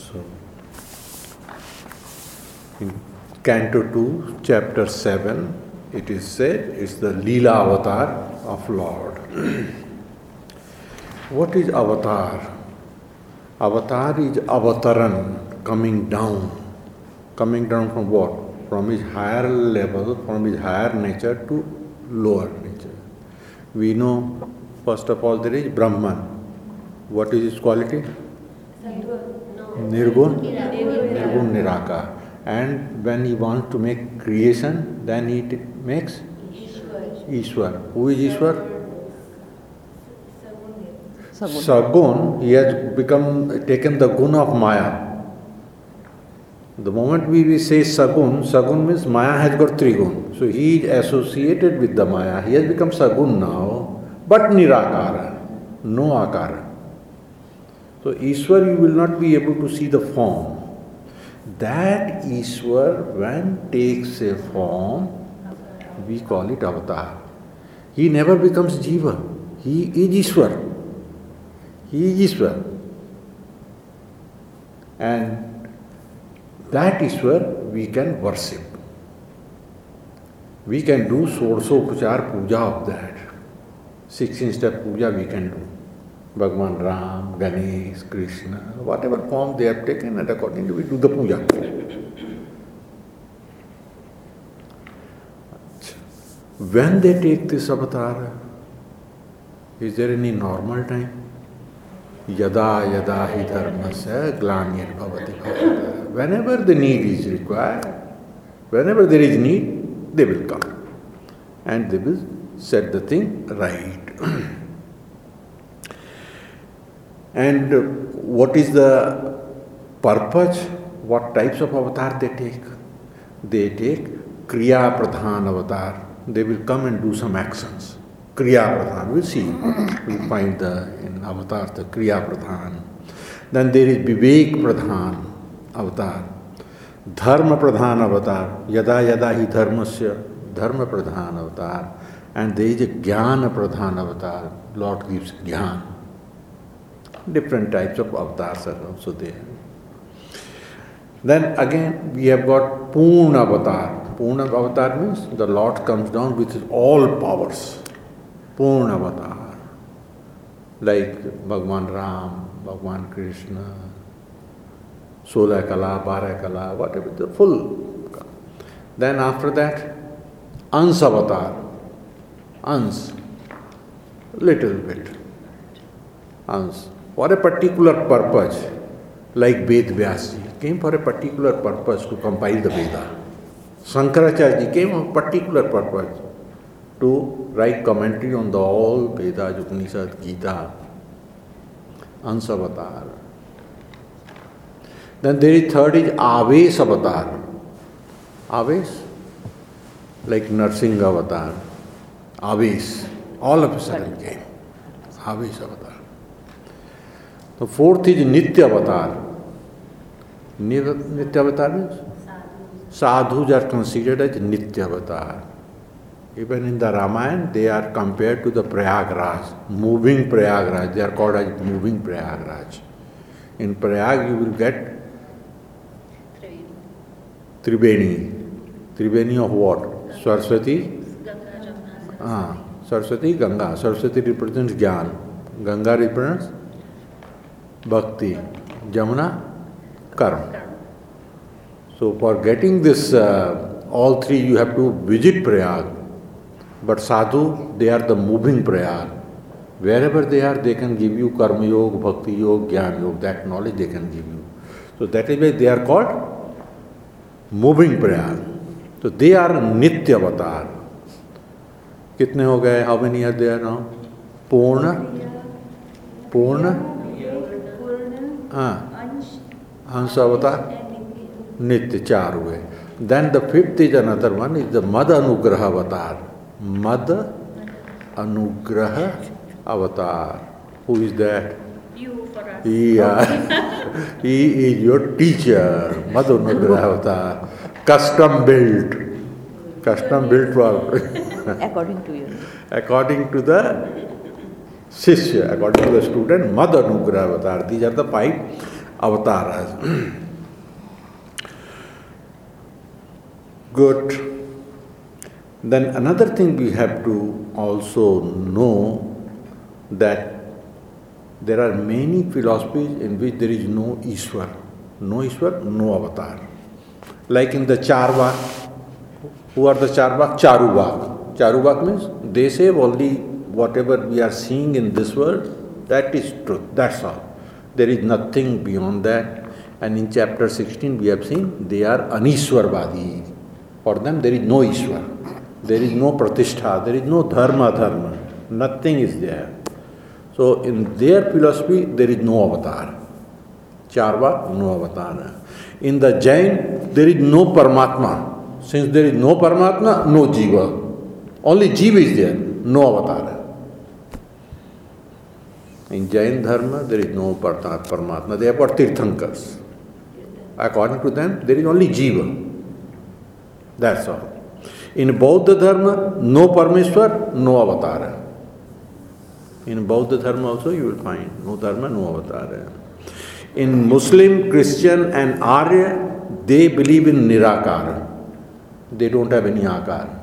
So, in Canto 2, Chapter 7, it is said, it's the Leela Avatar of Lord. What is Avatar? Avatar is Avataran, coming down. Coming down from what? From his higher level, from his higher nature to lower nature. We know, first of all, there is Brahman. What is his quality? Nirgun? Nirgun Nirakar. And when he wants to make creation, then he makes Ishwar. Who is Ishwar? Sagun. He has taken the gun of Maya. The moment we say Sagun, Sagun means Maya has got three gun. So he is associated with the Maya. He has become Sagun now, but Nirakara, no Akara. So Ishwar, you will not be able to see the form. That Ishwar, when takes a form, we call it Avatar. He never becomes Jiva. He is Ishwar. He is Ishwar. And that Ishwar we can worship. We can do Shodasopachar puja of that. 16-step puja we can do. Bhagavan Ram, Ganesh, Krishna, whatever form they have taken, and accordingly we do the puja. When they take this avatar, is there any normal time? Yada yada hi dharmasya glanir bhavati bhavata. Whenever the need is required, whenever there is need, they will come. And they will set the thing right. And what is the purpose? What types of avatar they take? They take Kriya Pradhan avatar. They will come and do some actions. Kriya Pradhan, we'll see. We'll find in avatar the Kriya Pradhan. Then there is Vivek Pradhan avatar. Dharma Pradhan avatar. Yada yada hi dharmasya. Dharma Pradhan avatar. And there is a Jnana Pradhan avatar. Lord gives Jnana. Different types of avatars are also there. Then again we have got Purna Avatar. Purna Avatar means the Lord comes down with his all powers. Purna Avatar. Like Bhagavan Ram, Bhagavan Krishna, 16 Kala, 12 Kala, whatever, the full. Then after that, Ans Avatar. Ans. Little bit. Ans. For a particular purpose, like Ved Vyasji came for a particular purpose to compile the Veda. Shankaracharya came for a particular purpose to write commentary on the all Vedas, Upanishad, Gita, Ans Avatar. Then there is third is Aves Avatar. Aves, like Narsingh Avatar. Aves, all of a sudden came. Aves Avatar. The fourth is Nitya Avatar. Nitya Avatar means? Sadhus are considered as Nitya Avatar. Even in the Ramayana, they are compared to the Prayagraj, moving Prayagraj. They are called as moving Prayagraj. In Prayag, you will get Tribeni. Tribeni of what? Saraswati? Saraswati, Ganga. Saraswati represents Jnana. Ganga represents Bhakti, Jamuna, Karma. So for getting this, all three you have to visit Prayag. But Sadhu, they are the moving Prayag. Wherever they are, they can give you Karma Yoga, Bhakti Yoga, Jnana Yoga, that knowledge they can give you. So that is why they are called moving Prayag. So they are Nitya Avatar. Kitne ho gaye? How many are there now? Purna? Hans Avatar, Nitya, char hue. Then the fifth is another one, is the Mad Anugraha Avatar. Mad Anugraha Avatar. Who is that? You for us. He is your teacher. Mad Anugraha Avatar. Custom built for according to you. According to the Shishya, according to the student, Mad Anugraha Avatar. These are the five. avatars. Good. Then another thing we have to also know that there are many philosophies in which there is no Ishwar. No Ishwar, no avatar. Like in the Charvak. Who are the Charvak? Charuvak. Charuvak means they say only whatever we are seeing in this world, that is truth. That's all. There is nothing beyond that. And in chapter 16 we have seen they are Anishwarvadi. For them there is no Ishwar. There is no Pratishtha. There is no Dharma. Nothing is there. So in their philosophy there is no avatar. Charvak, no avatar. In the Jain there is no Paramatma. Since there is no Paramatma, no Jiva. Only Jiva is there, no avatar. In Jain Dharma there is no Paramatma. They have got Tirthankars. According to them there is only Jiva. That's all. In Bauddha Dharma, no Parameshwar, no avatar. In Bauddha Dharma also you will find no Dharma, no avatar. In Muslim, Christian and Arya, they believe in Nirakara. They don't have any Akar.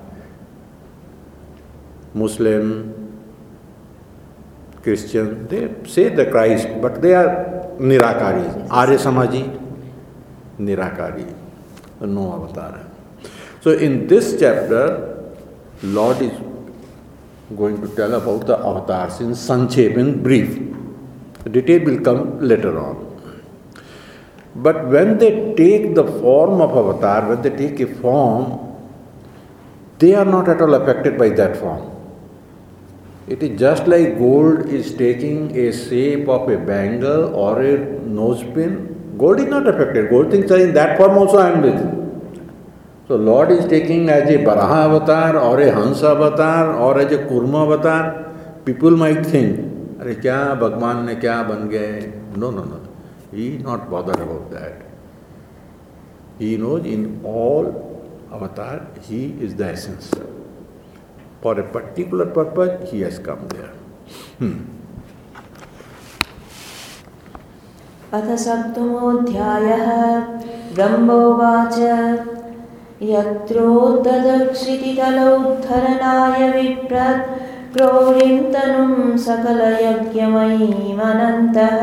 Muslim, Christian, they say the Christ, but they are Nirakari. Arya Samaji, Nirakari, no avatar. So in this chapter, Lord is going to tell about the avatars in Sanchep, in brief. The detail will come later on. But when they take the form of avatar, when they take a form, they are not at all affected by that form. It is just like gold is taking a shape of a bangle or a nose pin. Gold is not affected. Gold thinks in that form also I am with. So Lord is taking as a Baraha avatar or a Hansa avatar or as a Kurma avatar. People might think, "Arey kya Bhagwan ne kya ban gaye?" No. He is not bothered about that. He knows in all avatar, he is the essence. For a particular purpose, he has come there. अथ सप्तमोऽध्यायः ब्रह्मोवाच यत्रोद्धतक्षितितलोद्धरणाय विप्रत् क्रोडीं तनुं सकलयज्ञमयीमनन्तः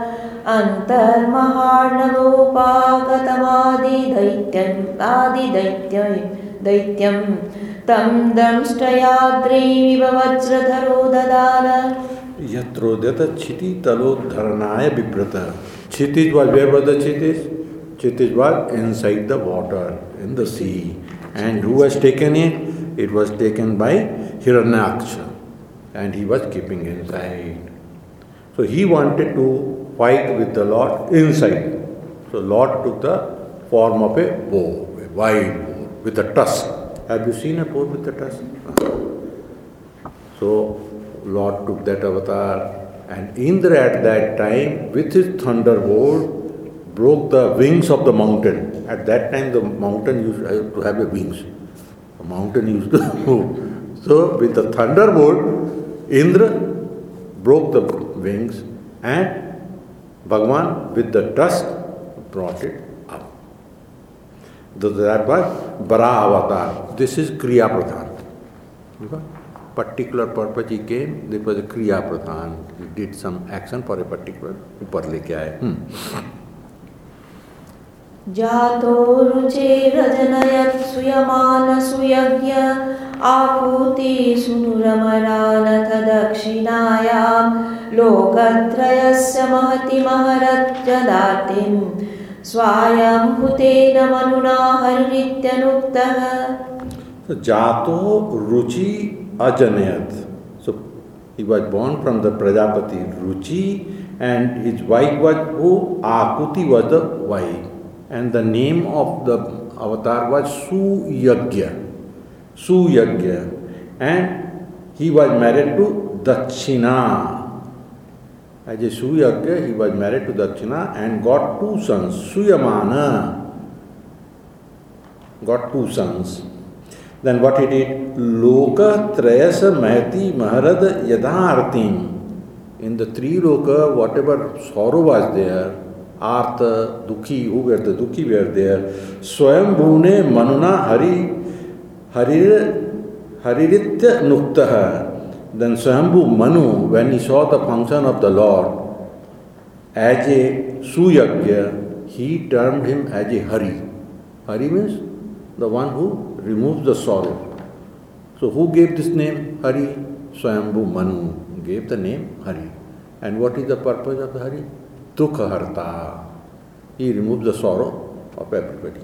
अन्तर्महार्णवोपागतमादिदैत्यं तं दंष्ट्रयाद्रैमिव वज्रधरो ददार. Yatrodhyata Chiti Talodharanaya Vibrata. Chiti was, where was the Chitis? Chitis was inside the water, in the sea. And who has taken it? It was taken by Hiranyaksha. And he was keeping inside. So he wanted to fight with the Lord inside. So Lord took the form of a bow, a wide bow, with a tusk. Have you seen a bow with a tusk? So Lord took that avatar, and Indra at that time with his thunderbolt broke the wings of the mountain. At that time the mountain used to have a wings. The mountain used to move. So with the thunderbolt, Indra broke the wings and Bhagwan with the tusk brought it up. That was Bara avatar. This is Kriya Pradhan. Particular purpose he came, it was a Kriya Pradhan. He did some action for a particular purpose. जातो रुचेरजनयत् सुयमान सुयज्ञ आपूति सुनुरमरानथ दक्षिणायां लोकत्रयस्य महति महरज्जदातिं स्वायंभूतेन मनुना हरित्यनुक्तः. जातो रुचि ajanayat. So he was born from the Prajapati Ruchi, and his wife was who? Akuti was the wife. And the name of the avatar was Suyagya. And he was married to Dakshina. As a Suyagya, he was married to Dakshina and got two sons. Suyamana got two sons. Then what he did? Loka Trayasa Mahati Maharad Yadartim. In the three loka, whatever sorrow was there, Artha, Dukhi, who were the Dukhi were there. Swayambhune Manuna Hariritya Nuktaha. Then Swayambhu Manu, when he saw the function of the Lord as a Suyagya, he termed him as a Hari. Hari means the one who removes the sorrow. So who gave this name Hari? Swayambhu Manu gave the name Hari. And what is the purpose of the Hari? Dukha Harta. He removes the sorrow of everybody.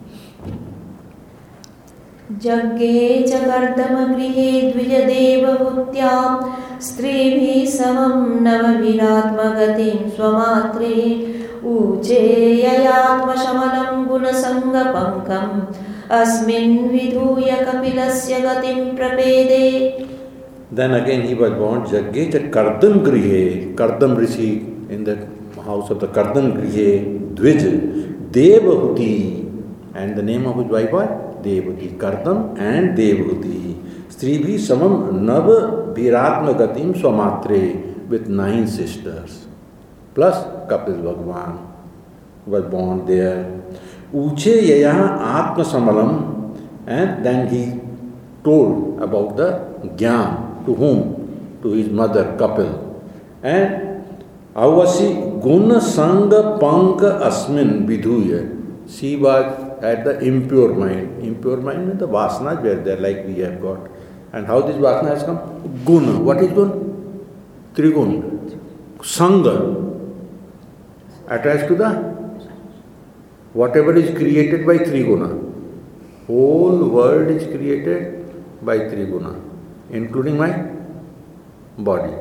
Jagge Chakardamagrihe Dvijadevahutyam Stribhi Samam Navaviratmagatim Swamatre Uche Yayatma Shamalam Gunasanga Pankam Asmin Vidhuya Kapilasya Gatim Prapede. Then again he was born Jagge Kardam Grihe, Kardam Rishi in the house of the Kardam Grihe, Dvij, Devahuti, and the name of his wife was Devahuti, Kardam and Devahuti. Stribhi Samam Nav Viratma Gatim Swamatre, with 9 sisters, plus Kapil Bhagwan was born there. Uche Yaya Atma Samalam, and then he told about the Gyan. To whom? To his mother Kapil. And Avasi Guna Sanga Panka Asmin Vidhuya. She was at the impure mind. Impure mind means the vasanas were there like we have got. And how this vasana has come? Guna. What is guna? Triguna. Sanga. Attached to the whatever is created by Triguna. Whole world is created by Triguna, including my body.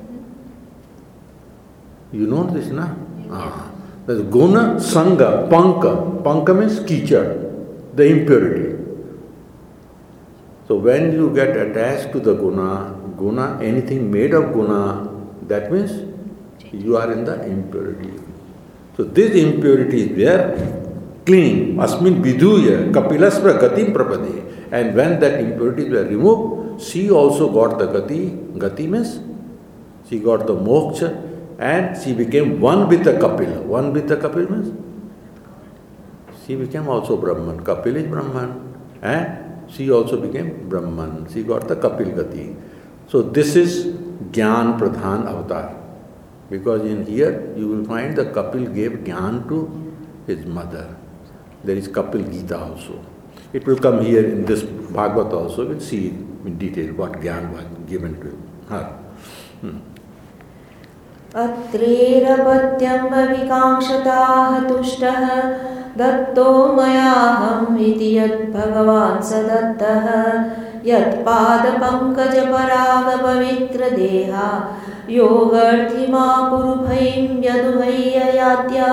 You know this, na? There's guna, sanga, panka. Panka means kichad, the impurity. So when you get attached to the guna, anything made of guna, that means you are in the impurity. So this impurity is there, clean. Asmin vidhuya, kapilasva gatim prapade. And when that impurities were removed, she also got the gati. Gati means she got the moksha, and she became one with the Kapil. One with the Kapil means she became also Brahman. Kapil is Brahman, and she also became Brahman. She got the Kapil Gati. So this is Gyan Pradhan Avatar. Because in here you will find the Kapil gave Gyan to his mother. There is Kapil Gita also. It will come here in this Bhagavad also. We'll see in detail what Gyan was given to her. Atrerapatyam vikamshataha tushtaha datto mayaham iti yad bhagavan sadattaha yad pada pankaja paraga pavitra deha yogarthima purubhaim yaduhaya yadya.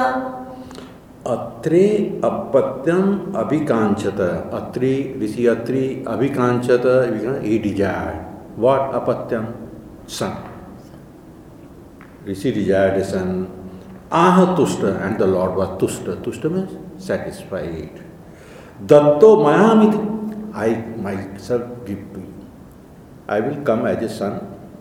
Atre apatyam abhikanchata. Atri, Rishi Atri, abhikanchata, he desired. What apatyam? Son. Rishi desired a son. Aha tushta, and the Lord was tushta. Tushta means satisfied. Datto mayamiti, I myself give to you. I will come as a son.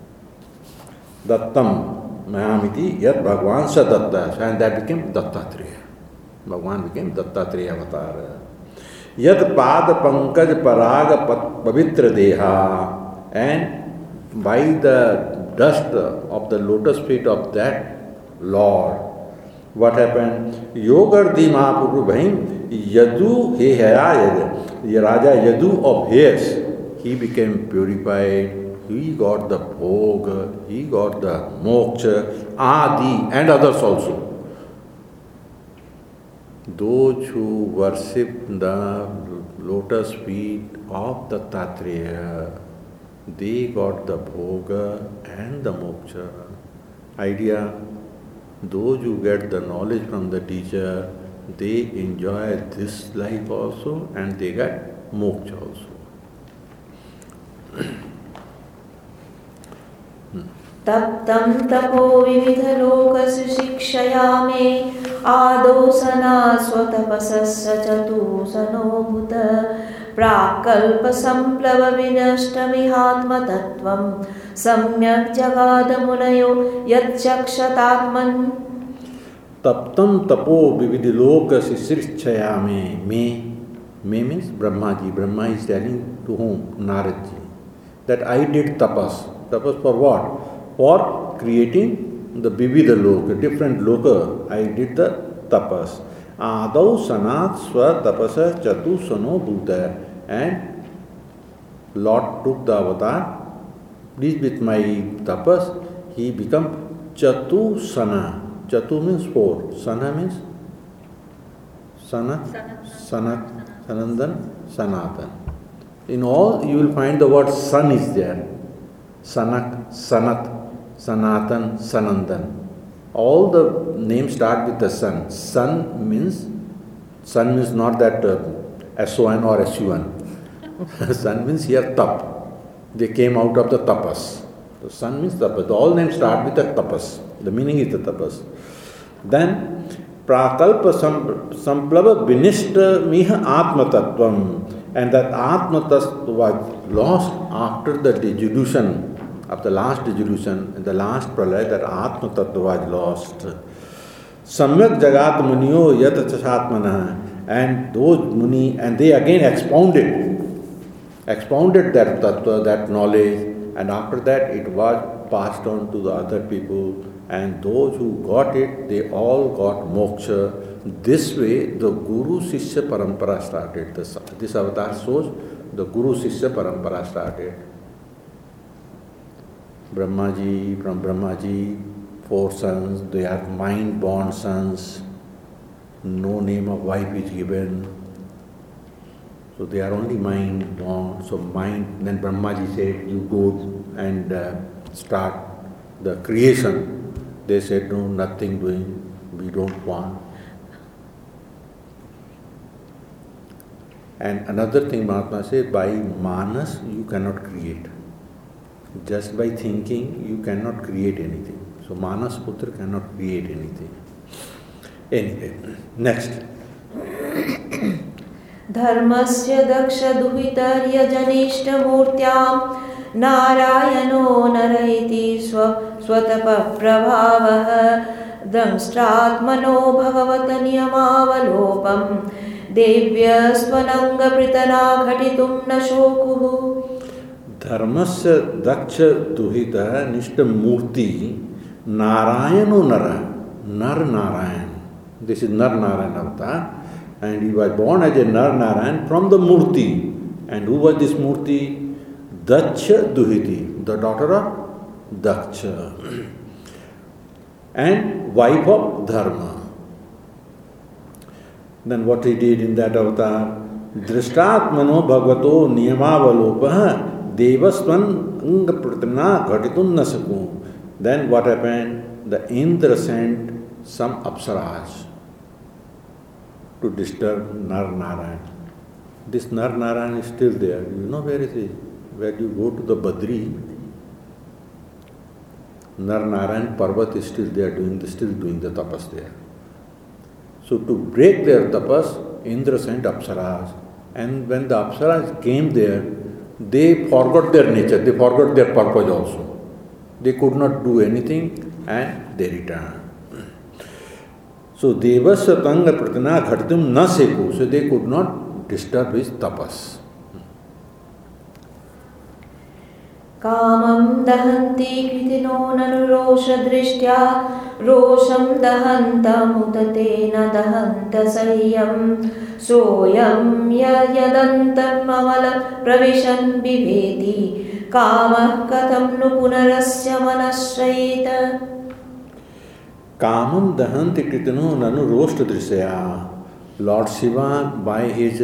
Dattam mayamiti yat bhagwan sa datta, and that became Dattatreya. Bhagwan became Dattatreya avatar. Yad pada pankaj paraga pavitra deha, and by the dust of the lotus feet of that Lord, what happened? Yogardi Mahapurubhaim Yadu Hehaya, the Raja Yadu of His, he became purified. He got the bhoga, he got the moksha, adi, and others also. Those who worship the lotus feet of the Dattatreya, they got the bhoga and the moksha. Idea, those who get the knowledge from the teacher, they enjoy this life also and they get moksha also. Taptam tapo vividhalokasu shikshayame adosana swatapasassa chatusano bhuta prakalpa samplava vinashtamihatma tattvam samyak jagadamunayo yatchakshatatman. Taptam tapo vividiloka sisrichaya me means Brahmaji. Brahma is telling to whom? Naradji. That I did tapas. Tapas for what? For creating the Vividha Loka, different loka. I did the tapas. Adau sanat swa tapasa chatu sano bhuta. And Lord took the avatar. Please with my tapas, he become Chatu Sana. Chatu means 4. Sana means Sanat, Sanandan, Sanatan. In all, you will find the word San is there. Sanak, Sanat, Sanatan, Sanandan. All the names start with the San. Sun means not that S-O-N or S-U-N. Sun means here tap. They came out of the tapas. The sun means tapas. All names start with the tapas. The meaning is the tapas. Then, prakalpa samplava vinishta miha atma tattvam. And that atma tattva was lost after the dissolution, of the last dissolution, in the last pralaya, that atma tattva was lost. Samyak jagat muniyo yat chasatmana. And those muni, and they again expounded that tattva, that knowledge, and after that it was passed on to the other people, and those who got it, they all got moksha. This way, the Guru Sishya Parampara started. This avatar shows the Guru Sishya Parampara started. Brahmaji, from Brahmaji, 4 sons, they are mind-born sons. No name of wife is given. So they are only mind-born. So mind, then Brahmaji said, you go and start the creation. They said, no, nothing doing, we don't want. And another thing Mahatma said, by manas you cannot create. Just by thinking you cannot create anything. So manas putra cannot create anything. Anyway, next. Dharmasya daksha duhitarya janishta murtyam Narayano narayati swatapa prabhavaha Dangstratmano bhagavata niyamavalopam Devya svananga pritana ghatitum na shokuhu. Dharmasya daksha duhita nishta murti Narayano Nar Narayan. This is Nar Narayan avatar. And he was born as a Nar Narayan from the Murti. And who was this Murti? Daksha Duhiti, the daughter of Daksha, and wife of Dharma. Then what he did in that avatar? Drishtatmano bhagavato niyamavalopaha devasvan anga pratana ghatitun nasaku. Then what happened? The Indra sent some apsaras to disturb Nar Narayan. This Nar Narayan is still there. You know where it is? Where you go to the Badri, Nar Narayan Parvat is still there, still doing the tapas there. So to break their tapas, Indra sent apsaras. And when the apsaras came there, they forgot their nature, they forgot their purpose also. They could not do anything and they returned. So Devasya Tanga Pratana Ghatitum na seku. So they could not disturb his tapas. Kamam dahanti kritino nanurosha drishtya rosham dahanta mutatena dahanta sahyam soyam yadantam mavala pravishan biveti kamah katham nu punarasya manashrayita. Kamam dahanti kritino nanurosha drishtya. Lord Shiva, by his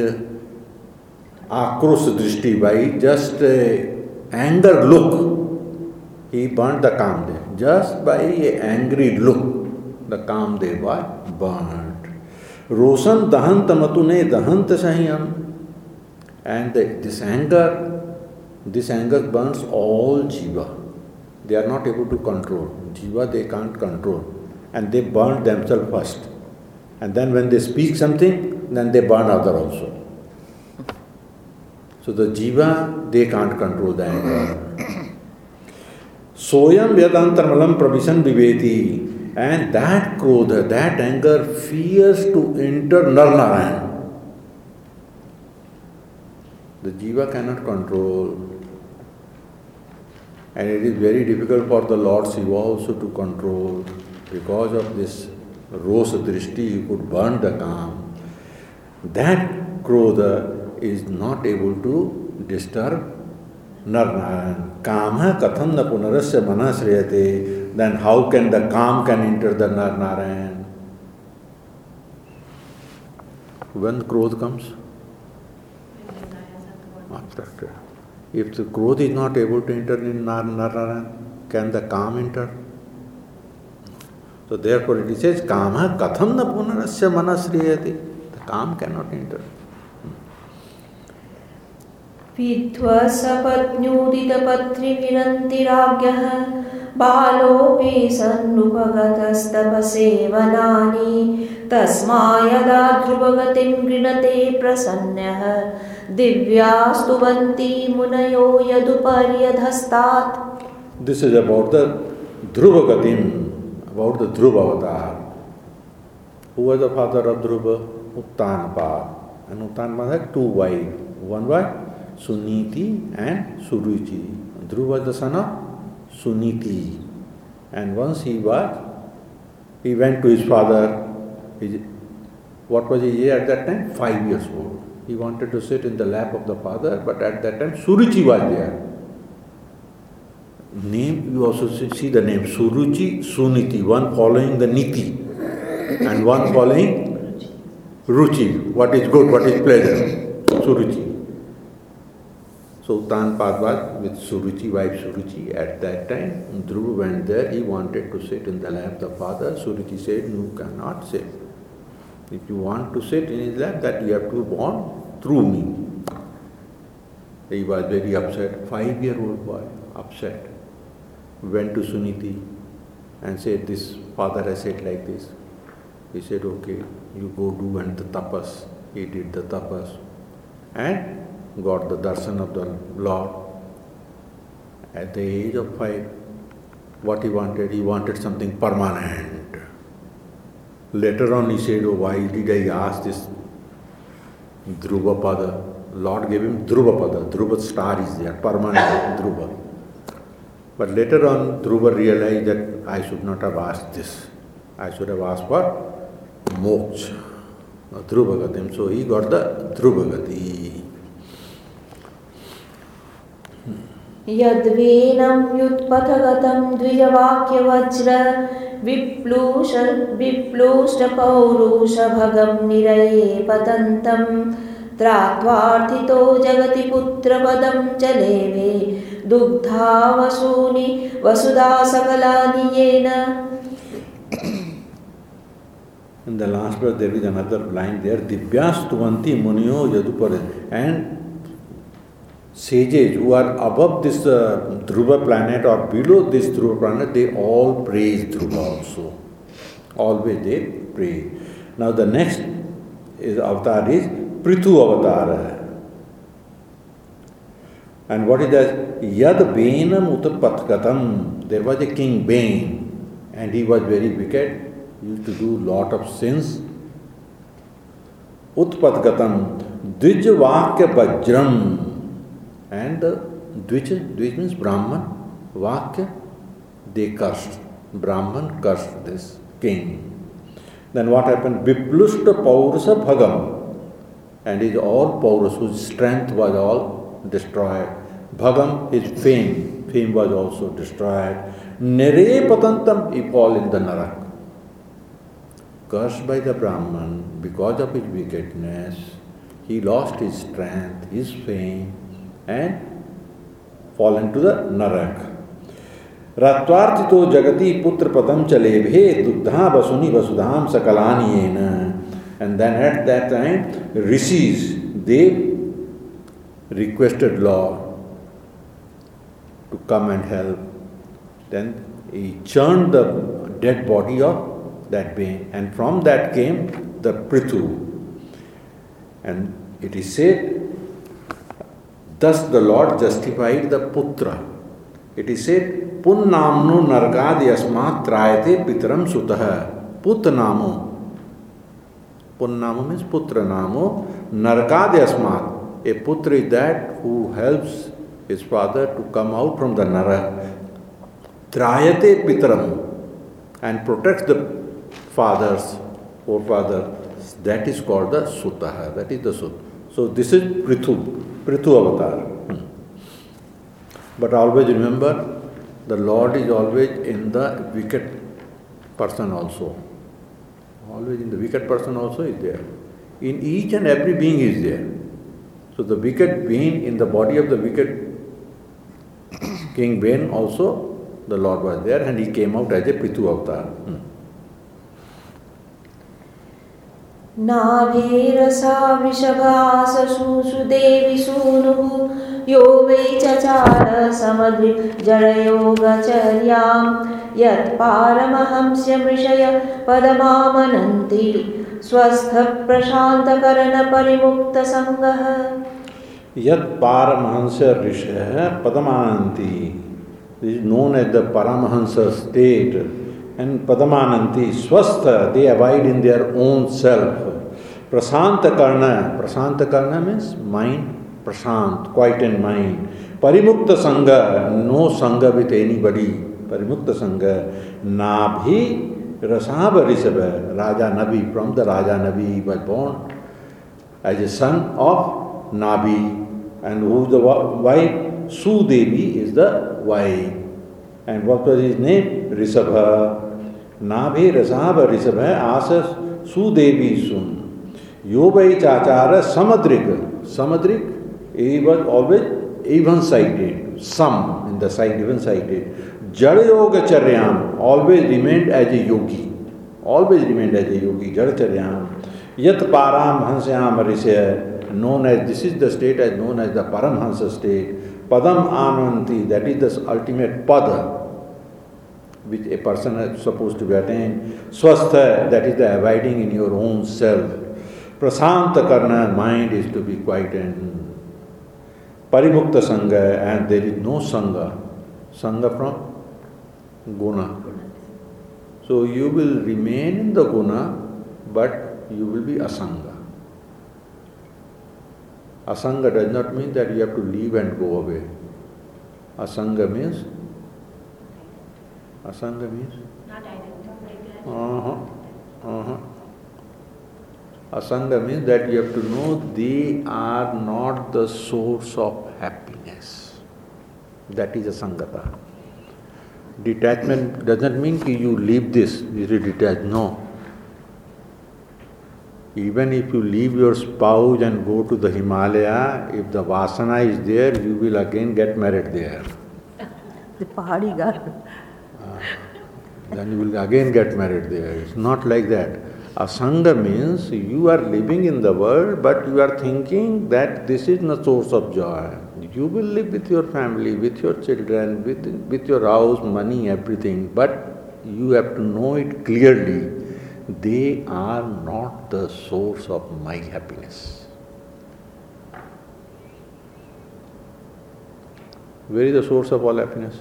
akrosh drishti, by just anger look, he burnt the Kamdev. Just by an angry look, the Kamdev was burnt. Roshan dahanta matune dahanta sahyam. And this anger burns all Jiva. They are not able to control. Jiva they can't control. And they burn themselves first. And then when they speak something, then they burn other also. So the Jiva, they can't control the anger. Soyam Vedantarmalam Pravishan Viveti. and that krodha, that anger fears to enter Narnarayan. The jiva cannot control. And it is very difficult for the Lord Shiva also to control. Because of this rosa drishti, he could burn the kam. That krodha is not able to disturb Narnarayan. Kama katham na punarasya manasriyate. Then how can the kam can enter the Narnarayan? When krodha comes? After. If the krodha is not able to enter in Narnarayan, can the kam enter? So therefore it says, Kama katham na punarasya manasriyate. The kam cannot enter. विध्वसपत्न्युदितपत्रिविरन्तिराज्ञः बालोऽपि सन्नुपगतस्तपसेवनानि तस्मा यदा ध्रुवगतिं गृणते प्रसन्नः दिव्यास्तुवन्ति मुनयो यदुपर्यधस्तात्. This is about the Dhruva Gatim, about the Dhruva avatar. Who was the father of Dhruva? Uttanapad. And Uttanapad had two wives. One wife, Suniti and Suruchi. Dhruva was the son of Suniti. And once he went to his father. What was he at that time? 5 years old. He wanted to sit in the lap of the father, but at that time Suruchi was there. Name, you also see the name Suruchi, Suniti, one following the Niti and one following Ruchi. What is good, what is pleasure? Suruchi. So Uttanapad was with Suruchi, wife Suruchi. At that time, Dhruva went there. He wanted to sit in the lap of the father. Suruchi said, "You cannot sit. If you want to sit in his lap, that you have to be born through me." He was very upset. 5-year-old boy, upset. Went to Suniti and said, "This father has said like this." He said, "Okay, you go do and the tapas." He did the tapas and got the darshan of the Lord. At the age of 5, what he wanted something permanent. Later on he said, "Oh, why did I ask this Dhruva Pada?" Lord gave him Dhruva Pada. Dhruva star is there, permanent Dhruva. But later on Dhruva realized that I should not have asked this. I should have asked for moksha, Dhruva Gatim. So he got the Dhruva Gati. यद्वेनं व्युत्पथगतं द्विजवाक्यवज्र विप्लुष्टपौरुषभगं निरये पतन्तं त्रात्वार्थितो जगति पुत्रपदं च लेवे दुग्धा वसूनि वसुधा सकलानि येन. In the last verse there is another line there, Divyastuvanti Munyo Yadupare. And sages who are above this Dhruva planet or below this Dhruva planet, they all praise Dhruva also. Always they pray. Now the next avatar is Prithu avatar. And what is that? Yad Benam Utapatkatam. There was a king Bain, and he was very wicked. He used to do lot of sins. Utpatkatam Dvijvakya Vajram. And the Dvij means Brahman, Vakya, they cursed. Brahman cursed this king. Then what happened? Viplushta Paurusa Bhagam. And his all Paurus, whose strength was all destroyed. Bhagam, his fame was also destroyed. Nere Patantam, he fall in the Narak. Cursed by the Brahman, because of his wickedness, he lost his strength, his fame, and fall into the Narak. Ratvartito jagati putra padam chalebhe dugdha vasuni vasudham sakalani yena. And then at that time, rishis, they requested Lord to come and help. Then he churned the dead body of that being, and from that came the Prithu. And it is said, thus the Lord justified the Putra. It is said, पुन्नाम्नो नरकादि अस्मात् त्रायते पितरम सुतः पुतनामो. Punnamo means putra namo. Narkadi asmat. A putra is that who helps his father to come out from the nara. Trayate pitram. And protects the fathers, forefather. That is called the sutaha. That is the sut. So this is Prithu avatar. But always remember, the Lord is always in the wicked person also. Always in the wicked person also is there. In each and every being is there. So the wicked being in the body of the wicked King Ben also, the Lord was there and he came out as a Prithu avatar. नाभीरसा वृषभाससु देवी सूनुः यो वै चचार समदृ जडयोगचर्यां यत्पारमहंस्य मृषय पदमामनन्ति स्वस्थः प्रशान्तकरणपरिमुक्तसङ्गः. यत्पारमहंस्य ऋषयः पदमानन्ति. This is known as the Paramahansa state. And Padamananti, Swastha, they abide in their own self. Prasanta Karna means mind, Prasant, quiet in mind. Parimukta Sangha, no Sangha with anybody. Parimukta Sangha. Nabhi Rasabha Risabha, Raja Nabi, from the Raja Nabi he was born as a son of Nabi. And who is the wife? Sudevi is the wife. And what was his name? Risabha. Nabhi Rasabha Risabha asas Sudevi sun. Yobai Chachara Samadrik. Samadrik, he was always even-sided. Some in the side, even-sided. Jada Yoga Charyam, always remained as a yogi. Always remained as a yogi. Jada Charyam. Yat Param Hansyam Arisya, known as, this is the state as known as the Paramhansa state. Padam Ananti, that is the ultimate pada which a person is supposed to attain. Swastha, that is the abiding in your own self. Prasanta Karna, mind is to be quietened. Parimukta Sangha, and there is no Sangha. Sangha from Guna. So you will remain in the Guna, but you will be Asanga. Asanga does not mean that you have to leave and go away. Asanga means? Not identical. Asanga means that you have to know they are not the source of happiness. That is Asangata. Detachment doesn't mean that you leave this, you are detached. No. Even if you leave your spouse and go to the Himalaya, if the Vasana is there, you will again get married there. The Pahadi girl. Then you will again get married there. It's not like that. Asanga means you are living in the world, but you are thinking that this is the source of joy. You will live with your family, with your children, with your house, money, everything. But you have to know it clearly. They are not the source of my happiness. Where is the source of all happiness?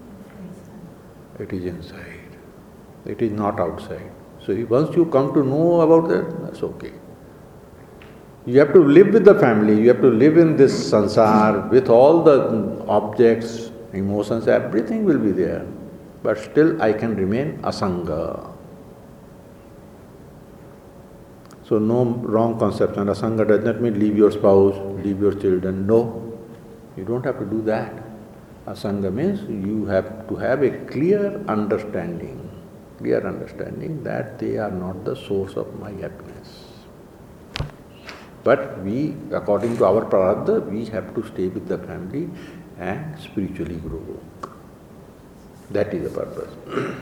It is inside. It is not outside. So once you come to know about that, that's okay. You have to live with the family, you have to live in this sansar with all the objects, emotions, everything will be there. But still I can remain asanga. So no wrong conception. Asanga does not mean leave your spouse, leave your children. No, you don't have to do that. Asanga means you have to have a clear understanding that they are not the source of my happiness. But we, according to our prarabdha, we have to stay with the family and spiritually grow. That is the purpose.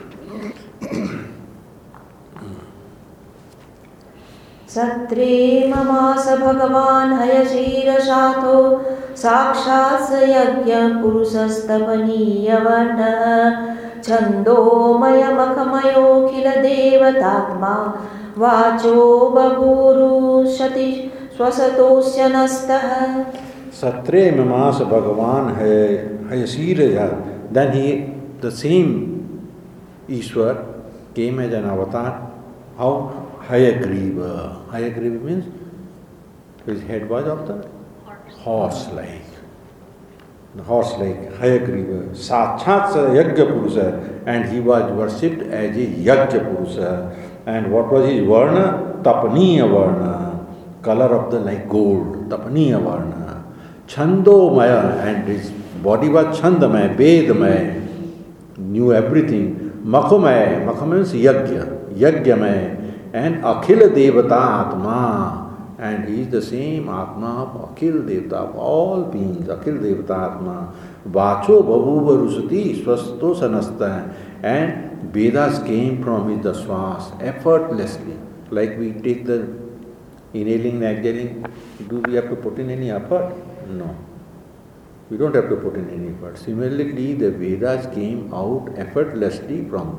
Satre mamasa bhagavan hayashirashato sakshat sayagya purusastapaniya varna Chandomaya makhamayo khila devatatma vacho baburu shati swasatosya nastah. Satre mamasa bhagavan hayashirashato. Then he the same Ishwar came as an avatar. How? Hayagriva. Hayagriva means his head was of the horse-like. The horse-like Hayagriva. Sachat Yajna Purusha. And he was worshipped as a Yajna Purusha. And what was his Varna? Tapaniya Varna. Color of the like gold. Tapaniya Varna. Chandomaya. And his body was Chandamaya, Vedamaya. Knew everything. Makhamaya. Makha means Yajna. Yajnamaya. And Akhila Devata Atma. And he is the same Atma of Akhil Devata, of all beings, Akhil Devata Atma. Vacho Bhavuva Rusati Swasto Sanasta. And Vedas came from his Daswas effortlessly. Like we take the inhaling and exhaling, do we have to put in any effort? No. We don't have to put in any effort. Similarly, the Vedas came out effortlessly from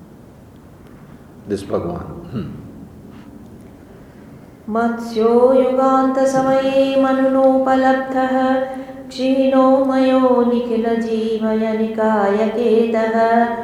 this Bhagavan. मत्स्यो युगान्तसमये मनुनोपलब्धः क्षीणो मयो निखिलजीवयनिकायकेतः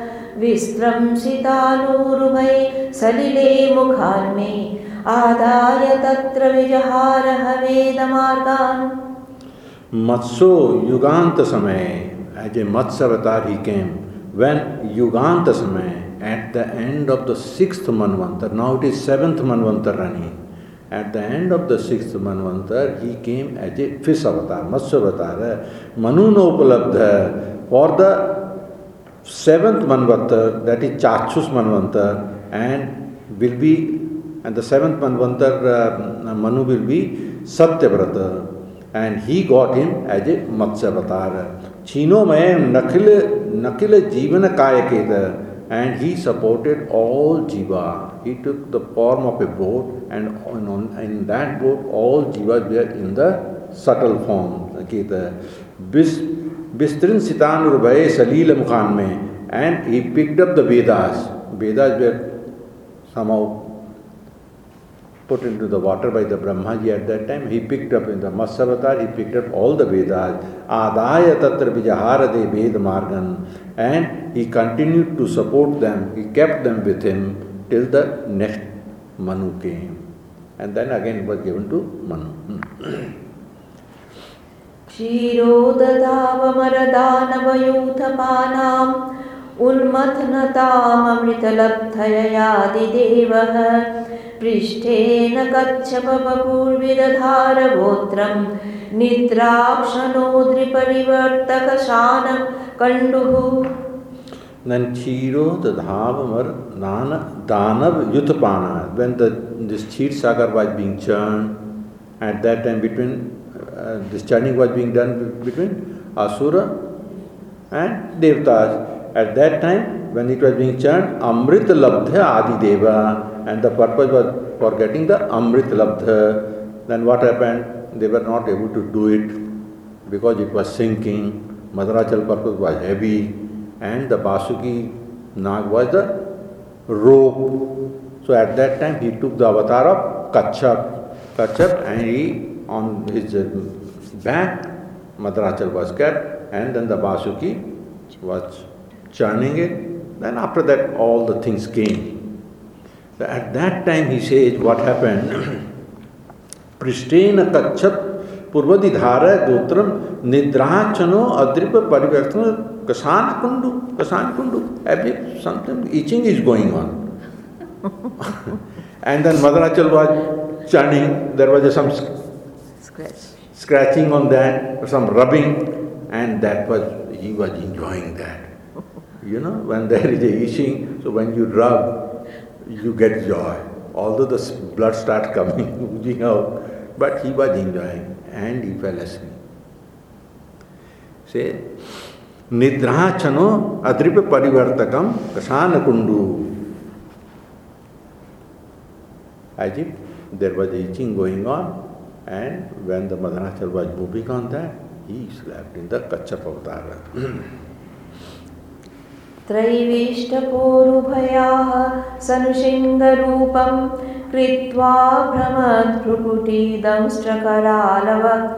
विस्त्रंसितालूरुभै सलिले मुखान्मे आदाय तत्र विजहारः वेदमार्गान्. Matsyo Yuganta Samay, as a Matsya avatar he came. When Yuganta Samay, at the end of the 6th Manvantar, now it is 7th Manvantar running. At the end of the 6th Manvantar, he came as a fish avatar, Matsya avatar, Manunopalabdha. For the 7th Manvantar, that is Chachus Manvantar, and the 7th Manvantar Manu will be Satyavrata, and he got him as a Matsya avatar. Chino Mayam Nakila Jivana Kayaketa, and he supported all Jiva. He took the form of a boat, and in that boat all Jivas were in the subtle form. Bistrin Sitanurvaye Salila Mukhanme, and he picked up the Vedas. Vedas were somehow put into the water by the Brahmaji at that time. He picked up in the Matsya avatar, he picked up all the Vedas. Adaya Tatra Vijahara De Veda Margan. And he continued to support them, he kept them with him till the next Manu came. And then again it was given to Manu. Kshirodadavamaradhanavayuthapanam unmatnatamamritalabdhayayadidevah prishtena kachchapapapurvidadharavotram nidrakshanodriparivartakashanam kanduhu. Then Chiro Dadhavamar Danav Yuthapana. When this Chir Sagar was being churned, at that time this churning was being done between Asura and Devtas. At that time, when it was being churned, Amrit Labdha Adi Deva, and the purpose was for getting the Amrit Labdha. Then what happened? They were not able to do it because it was sinking. Madharachal purpose was heavy, and the Basuki Nag was the rope. So at that time he took the avatar of Kachchap, and he on his back Madharachal was kept, and then the Basuki was churning it. Then after that all the things came. So at that time he says what happened. Prishtena Kachchap Purvadidhara Gotram Nidrachano Adripa Parivartana Kasana Kundu. Every something itching is going on. And then Madharachal was churning, there was some scratching on that, some rubbing, and he was enjoying that. You know, when there is a itching, so when you rub, you get joy. Although the blood starts coming, oozing out, but he was enjoying, and he fell asleep. Say, Nidrachano Adripa Parivartakam Kasana Kundu. As if there was itching going on, and when the Madharachal was moving on that, he slept in the Kachchap avatar. Traivishtapurubhayaha sanushingarupam kritva brahmat kruputidam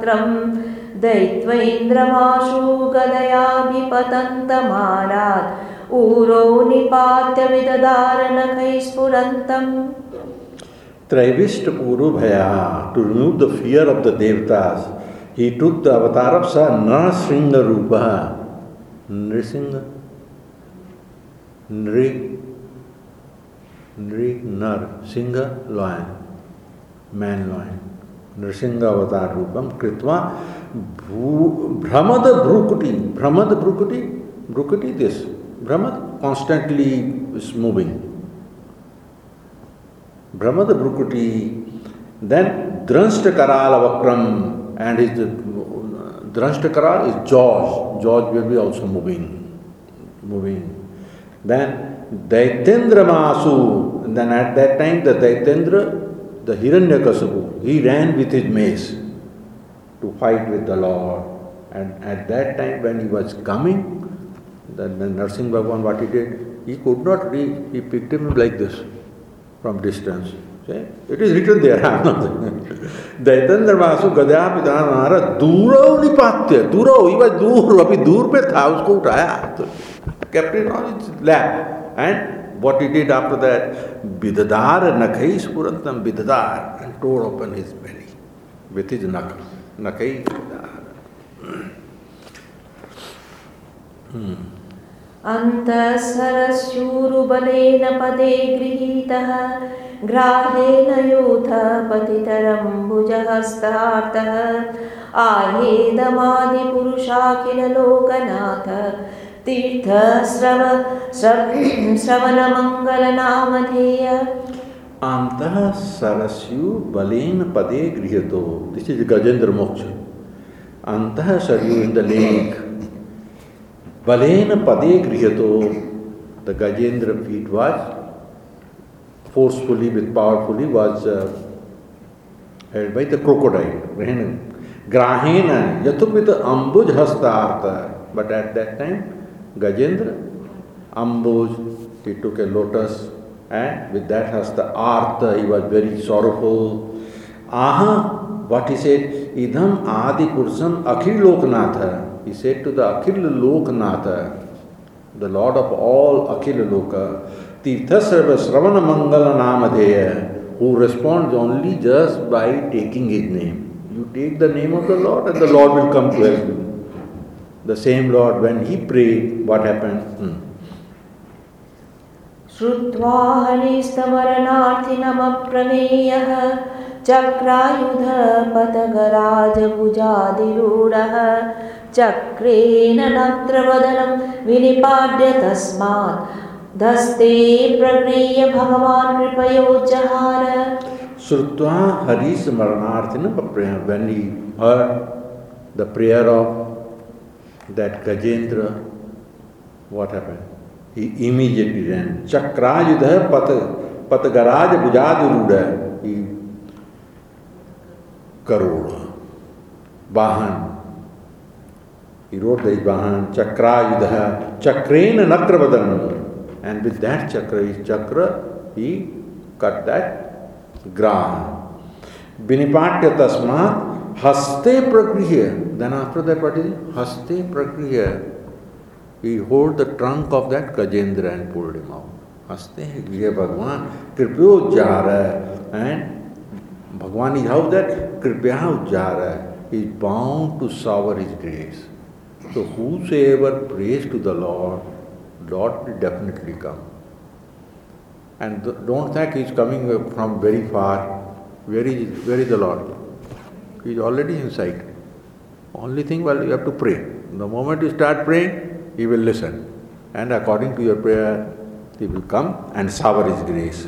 strakaralavatram Daitvaindramashu gadaya vipatantamārat ऊरो निपात्य विदधारनखैः स्फुरन्तम् Traivishta Purubhaya, to remove the fear of the devatas, he took the avatar of Narsingha Rupa. Nrisingha? Singha, lion, man lion. Nrisingha avatar Rupam, Kritva, Brahmada Bhrukati, this. Brahmad constantly is moving. Brahmada Bhrukati, then Dranshta Karala Vakram, and his Dranshta Karal is jaws. Jaws will be also moving. Then Daitendra Masu, and then at that time the Daitendra, the Hiranyakasipu, he ran with his mace to fight with the Lord. And at that time when he was coming, then Narsingh Bhagwan, what he did, he could not reach, he picked him like this from distance. See? It is written there. Daitendra Vasu Gadya Pitanara Duro Nipatya. Duro, he was Dur, abhi Dur pe tha, usko utaya. Kept it on his lap. And what he did after that, Bidadar Nakhai Spurantam Bidadar, and tore open his belly with his Nakhai. अन्तःसरस्यूरुबलेन पदे गृहीतः ग्राहेण यूथ पतितरम्बुजहस्तार्तः आहेदमादिपुरुषाखिललोकनाथ तीर्थश्रवणमङ्गलनामधेय Antahasarasyu pade grihato. This is Gajendra Moksha. Antahasaryu in the lake. Balena pade grihato. The Gajendra feet was forcefully, powerfully was held by the crocodile. Grahena yatupita ambuj hastartha. But at that time, Gajendra, ambuj, he took a lotus, and with that hasta artha, he was very sorrowful. Aha, what he said, idham adi purusham akhil loknatha. He said to the akhil loknatha, the Lord of all akhil loka, tirthasarva sravana mangala namadeya, who responds only just by taking his name. You take the name of the Lord and the Lord will come to help you. The same Lord, when he prayed, what happened? श्रुत्वा हरिस्तमरणार्थिनमप्रमेयः चक्रायुध पतगराजभुजादिरूढः चक्रेण नत्रवदनं विनिपाड्य तस्मात् धस्ते प्रगृह्य भगवान् कृपयोज्जहार. Shrutva Harismarnarthinam, when he heard the prayer of that Gajendra, what happened? He immediately ran. Chakrayudha Patagaraja Bujadiruda. He Karoda. Bahan. He rode the Bahan. Chakrayudha. Chakrena Natravadanam. And with that chakra, his chakra, he cut that graha. Binipatya tasmat haste prakriya. Then after that, what is it? Haste prakriya. He hold the trunk of that Gajendra and pulled him out. Haste griya Bhagwan kripyo jara. And Bhagwan is how that kripya jara. He is bound to shower his grace. So whosoever prays to the Lord, Lord will definitely come. And don't think he is coming from very far. Where is the Lord? He is already inside. Only thing, well, you have to pray. The moment you start praying, he will listen. And according to your prayer, he will come and shower his grace.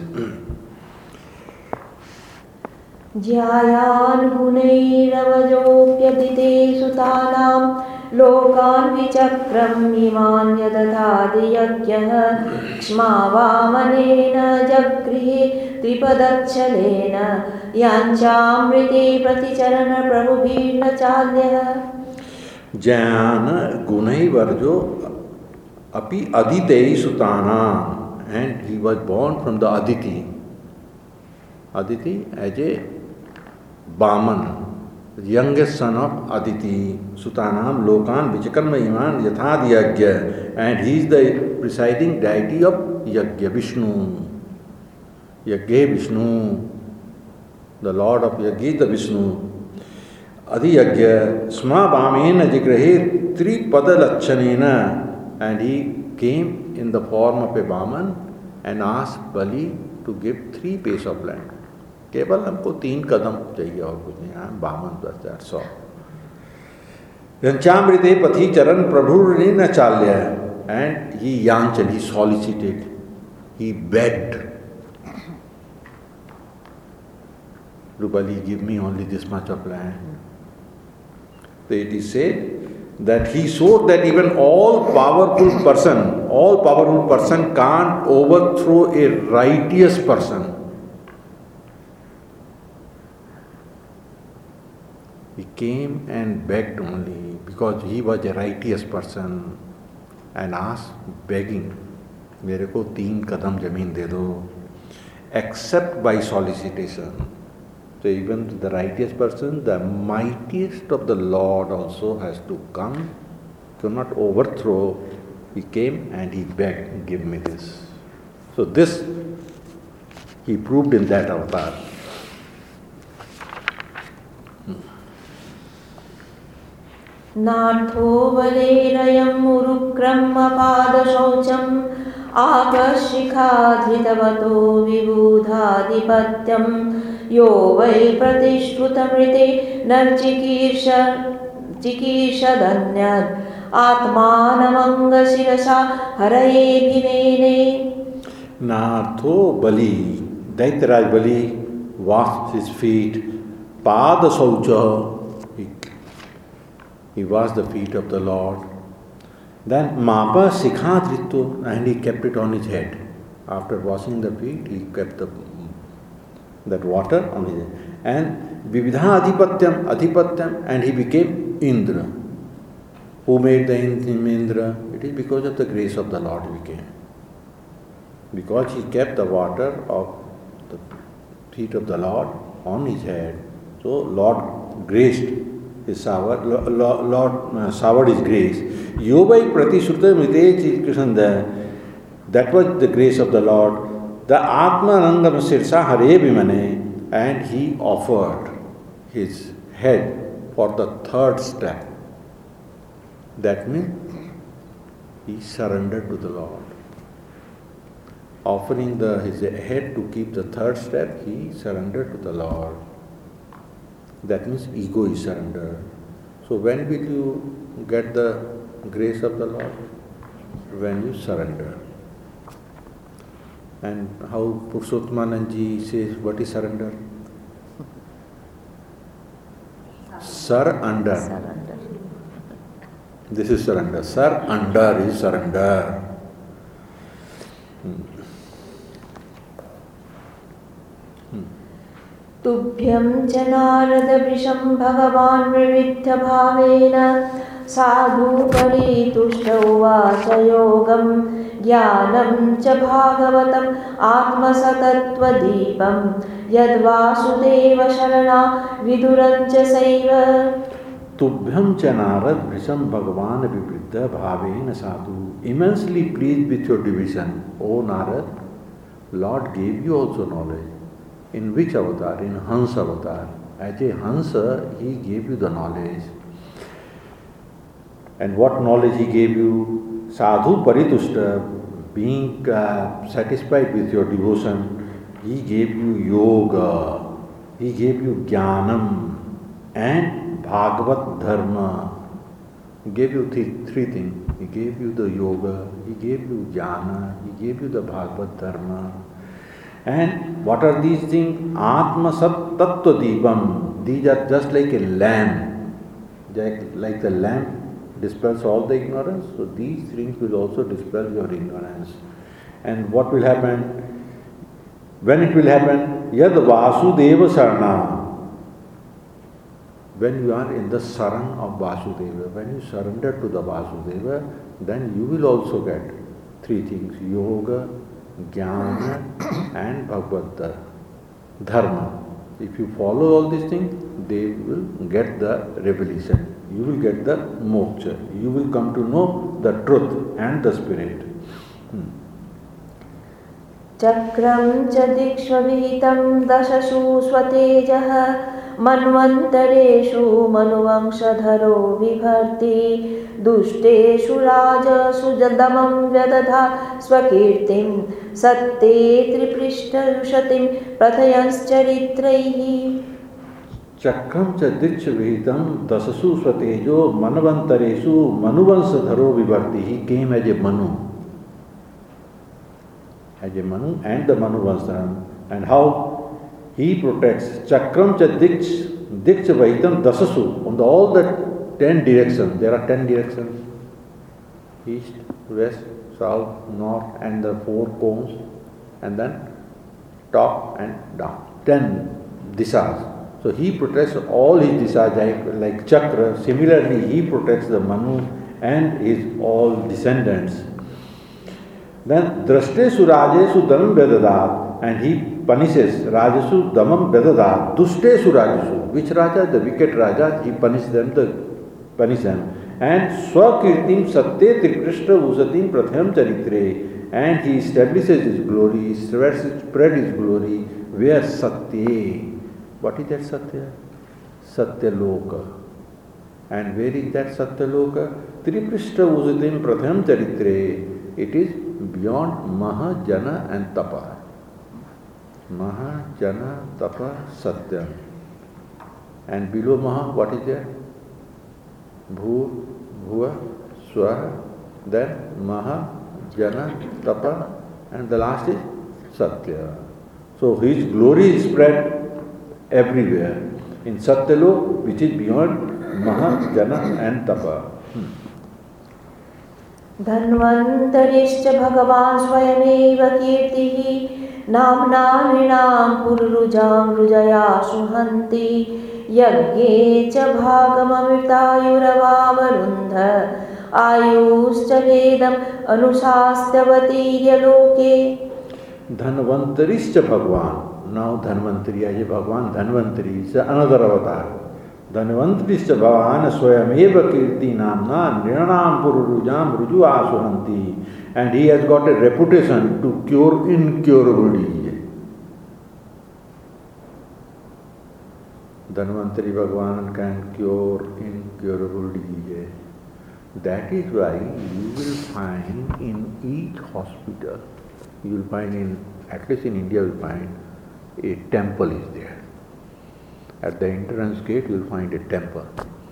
ज्यायान् गुणैरवजोऽप्यदिते सुतानां लोकान् विचक्रम् इमान् यदधादियज्ञः क्ष्मावामनेन जगृहे त्रिपदच्छलेन याञ्चामृते प्रतिचरण प्रभुभिर्न चाल्यः. ज्ञान गुणै वर्जो अपि अदिते सुतानां. And he was born from the Aditi. Aditi as a Baman, the youngest son of Aditi, Sutanam Lokan Vichakarma Iman Yathad Yagya, and he is the presiding deity of Yagya, Vishnu. Yagya Vishnu, the Lord of Yagya, the Vishnu. Adi Yagya, Sma Bhamena Jigrahe Tripada Lachanena, and he came in the form of a Brahman and asked Bali to give 3 pace of land. केवल हमको 3 कदम चाहिए और कुछ नहीं. I am Brahman, that's all. Yanchamrite Pathi Charan Prabhu na Chalya, and he yanchan, he solicited, he begged. Rupali, give me only this much of land. So it is said that he showed that even all powerful person can't overthrow a righteous person. He came and begged only because he was a righteous person and asked, begging, मेरे को 3 कदम जमीन दे दो, except by solicitation. So even the righteous person, the mightiest of the Lord also has to come, to not overthrow. He came and he begged, give me this. So this he proved in that avatar. नाथो बलेरयं मुरुक्रमपादशौचम् आपशिखाधृतवतो विबुधाधिपत्यं yo why प्रतिश्रुतमृते नर्चिकीर्षदन्यद् आत्मानमङ्गशिरसा हरयेऽभिमेने. Nartho Bali, Daitaraj Bali washed his feet, Pada Saucha, he washed the feet of the Lord. Then Mapa Sikhadrito, and he kept it on his head. After washing the feet, he kept that water on his head. And Vividha Adhipatyam, and he became Indra. Who made the Indra? It is because of the grace of the Lord he became. Because he kept the water of the feet of the Lord on his head. So Lord graced his showered, Lord showered his grace. Yobai Pratishrute Mite Krishanda, that was the grace of the Lord. The Atma Rangam Sirsa Hare Bimane, and he offered his head for the 3rd step. That means he surrendered to the Lord. Offering his head to keep the 3rd step, he surrendered to the Lord. That means ego is surrendered. So when will you get the grace of the Lord? When you surrender. And how Purushottananji says, what is surrender? Surrender. This is surrender. Surrender is surrender. तुभ्यं च नारदवृषं भगवान् विविध्यभावेन साधु परितुष्ट उवाच योगं ज्ञानं च भागवतम् आत्मसतत्त्वदीपं यद्वासुदेव शरणा विदुरं च सैव. Tubhyam cha narad vrisham bhagavan vividdha bhaveena sadhu. Immensely pleased with your division, O Narad, Lord gave you also knowledge. In which avatar? In Hans avatar. As a Hansa, he gave you the knowledge. And what knowledge he gave you? Sadhu paritushta, being satisfied with your devotion, he gave you yoga, he gave you jnanam and bhagavat dharma. He gave you three things. He gave you the yoga, he gave you jnana, he gave you the bhagavat dharma. And what are these things? Atma Sat Tattva Deepam. These are just like a lamp. Like the lamp dispels all the ignorance, so these things will also dispel your ignorance. And what will happen? When it will happen? Yad Vasudeva Sarana. When you are in the saran of Vasudeva, when you surrender to the Vasudeva, then you will also get 3 things: yoga, jnana and bhagavad dharma. If you follow all these things, they will get the revelation. You will get the moksha. You will come to know the truth and the spirit. Chakram cha dikshvavihitam dasashu swatejah manvantareshu manuvamshadharo vibharti dušteshu rajasu jadamam vyadadha svakirtim satte triprishtarushatim prathayanscharitraihi. Chakram cha dikshvavihitam dasasu swatejo manvantareshu manuvamshadharo vibharti. He came as a Manu. As a Manu and the Manu Vansaram, and how he protects Chakram cha Diksha Vahitam Dasasu on all the 10 directions. There are 10 directions: east, west, south, north, and the 4 cones, and then top and down. 10 dishas. So he protects all his dishas like Chakra. Similarly, he protects the Manu and his all descendants. Then Drashtesu Rajesu Damam Vedadat, and he punishes Rajasu Damam Vedadat, Dushtesu Rajasu. Which Raja? The wicked Raja, he punishes them. And Swakirtim Satye Trikrishna Usatim Pratham Charitre, and he establishes his glory, spread his glory, where Satye. What is that Satya? Satyaloka. And where is that Satyaloka? Trikrishna Usatim Pratham Charitre. It is beyond Maha, Jana and Tapa. Maha, Jana, Tapa, Satya. And below Maha, what is there? Bhu, Bhuva, Swaha, then Maha, Jana, Tapa, and the last is Satya. So his glory is spread everywhere. In Satyalok, which is beyond Maha, Jana and Tapa. धन्वन्तरिश्च भगवान् स्वयमेव कीर्तिः नाम्ना नृणां पुरुरुजां रुजयाशु हन्ति यज्ञे च भागममृतायुरवावरुन्ध आयुश्च वेदम् अनुशास्त्यवतीर्य लोके. Dhanvantariश्च Bhagavan. Now Dhanvantari as a Bhagavan, Dhanvantari is another avatar. Dhanvantariश्च Bhagavan Swayameva Kirti Namna Nirnam Pururujam Ruju Asuhanti. And he has got a reputation to cure incurable disease. Dhanvantari Bhagavan can cure incurable disease. That is why you will find in each hospital, you will find at least in India, you will find a temple is there. At the entrance gate, you will find a temple.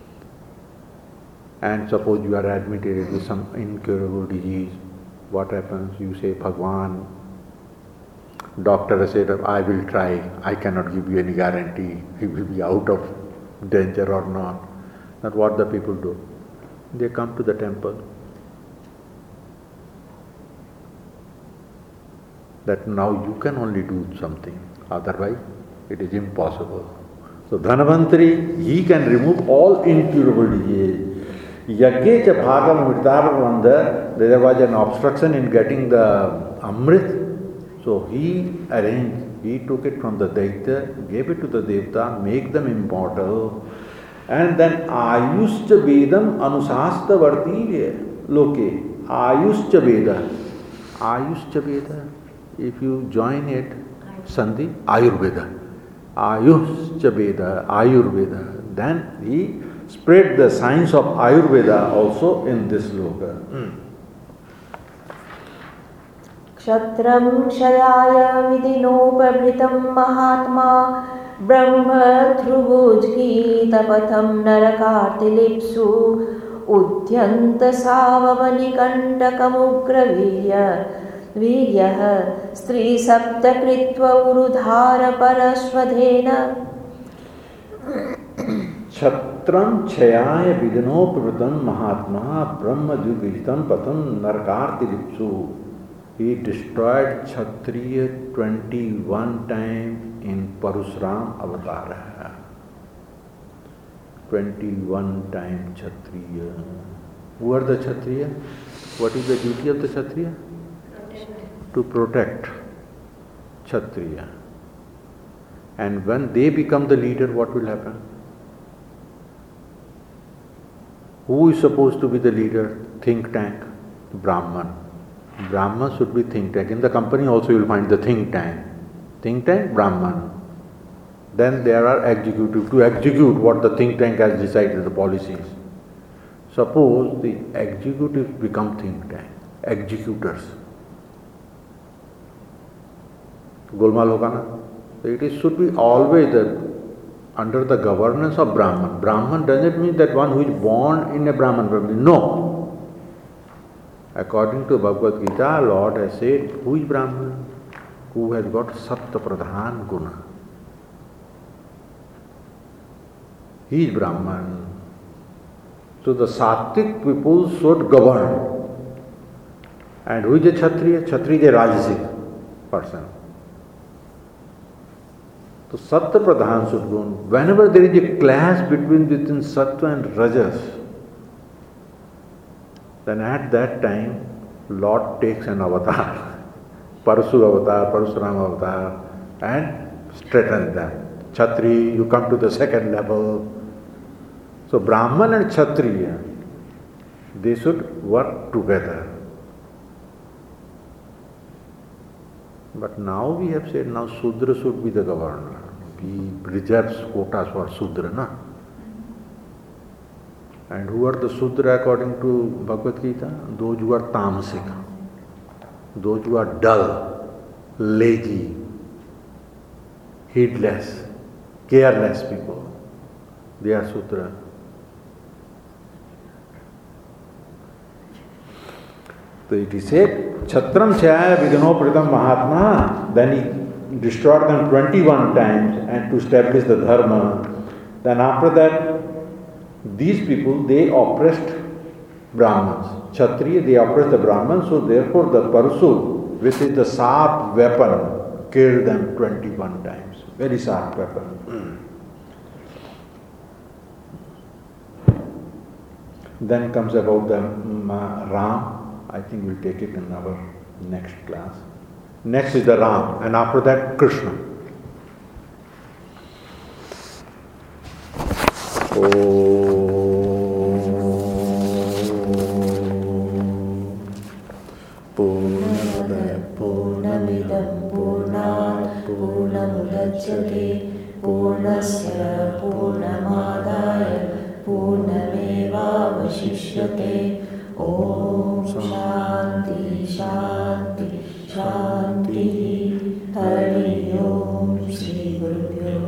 And suppose you are admitted with some incurable disease, what happens? You say, Bhagwan, doctor has said, I will try, I cannot give you any guarantee, he will be out of danger or not. That's what the people do. They come to the temple. That now you can only do something, otherwise it is impossible. So Dhanvantari, he can remove all incurable disease. Yagye cha bhagam amritarvanda, there was an obstruction in getting the amrit. So he arranged, he took it from the Daitya, gave it to the Devta, make them immortal. And then Ayushcha Vedam Anusasta Vartirya Loke. Ayushcha Veda. Ayushcha Veda. If you join it, Sandhi, Ayurveda. Ayushcha Veda, Ayurveda. Then he spread the science of Ayurveda also in this loka. Kshatram Kshayaya Vidinopabhritam Mahatma Brahma Thrubujhi Tapatham Narakartilipsu Udhyanta Savavanikantakamugravya Viryah Stri Saptakritva Urudhara Parashvadhena. Kshatram Kshayaya Vidinopabhritam Mahatma Brahma Thrubujhi Tapatham Narakartilipsu. He destroyed Kshatriya 21 times in Parasuram Avatar. 21 times Kshatriya. Who are the Kshatriya? What is the duty of the Kshatriya? To protect Kshatriya. And when they become the leader, what will happen? Who is supposed to be the leader? Think tank, Brahman. Brahman should be think tank. In the company also you will find the think tank. Think tank, Brahman. Then there are executive to execute what the think tank has decided, the policies. Suppose the executives become think tank, executors. Golmaal hoga na? It should be always under the governance of Brahman. Brahman doesn't mean that one who is born in a Brahman family. No. According to Bhagavad Gita, Lord has said, who is Brahman? Who has got Sattva Pradhan Guna. He is Brahman. So the Sattvic people should govern. And who is a Kshatriya? Kshatriya is a Rajasic person. So Sattva Pradhan should govern. Whenever there is a clash between Sattva and Rajas, then at that time, Lord takes an avatar, Parasu avatar, Parasuram avatar, and straightens them. Kshatriya, you come to the second level. So Brahman and Kshatriya, they should work together. But now we have said, now Sudra should be the governor. He reserves quotas for Sudra, na? And who are the Sudra according to Bhagavad Gita? Those who are tamasic, those who are dull, lazy, heedless, careless people. They are Sudra. So it is said, Chatram Chaya Vidano Pritam Mahatma, then he destroyed them 21 times and to establish the Dharma. Then after that, these people, they oppressed Brahmins. Kshatriya, they oppressed the Brahmins, so therefore the Parasu, which is the sharp weapon, killed them 21 times. Very sharp weapon. Then comes about the Ram. I think we'll take it in our next class. Next is the Ram, and after that, Krishna. Purnamada Purnamidam Purnat Purnamudachyate Purnasya Purnamadaya Purnameva Vashishyate. Om Shanti Shanti Shanti. Hari Om Shri Guru